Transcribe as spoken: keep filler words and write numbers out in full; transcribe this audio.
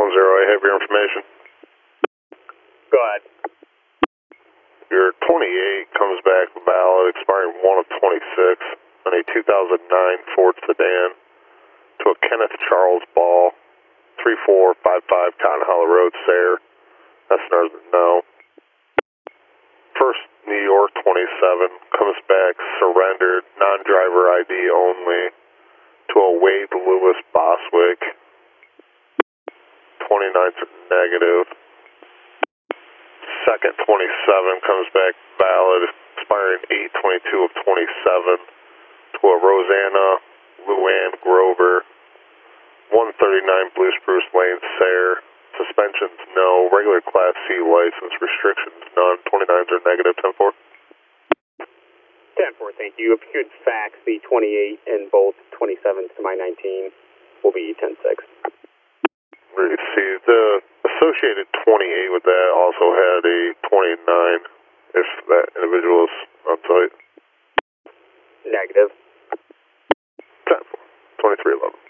one zero, I have your information. Go ahead. Your twenty-eight comes back valid, expiring one of twenty-six, on a two thousand nine Ford sedan to a Kenneth Charles Ball, three four five five Cotton Hollow Road, Sayre. That's Northern No. First New York twenty-seven comes back surrendered, non-driver I D only, to a Wade Lewis Boswick. twenty-nine's a negative. Second twenty-seven comes back valid, expiring eight twenty-two of twenty-seven, to a Rosanna Luann Grover, one thirty-nine Blue Spruce Lane, Sayre. Suspensions, no. Regular Class C license. Restrictions, none. twenty-nines are negative. ten four. ten four, thank you. If you could fax the twenty-eight and both twenty-sevens to my nineteen, will be ten six. See, the associated twenty-eight with that also had a twenty-nine, if that individual is on site. Negative. ten four. twenty-three eleven.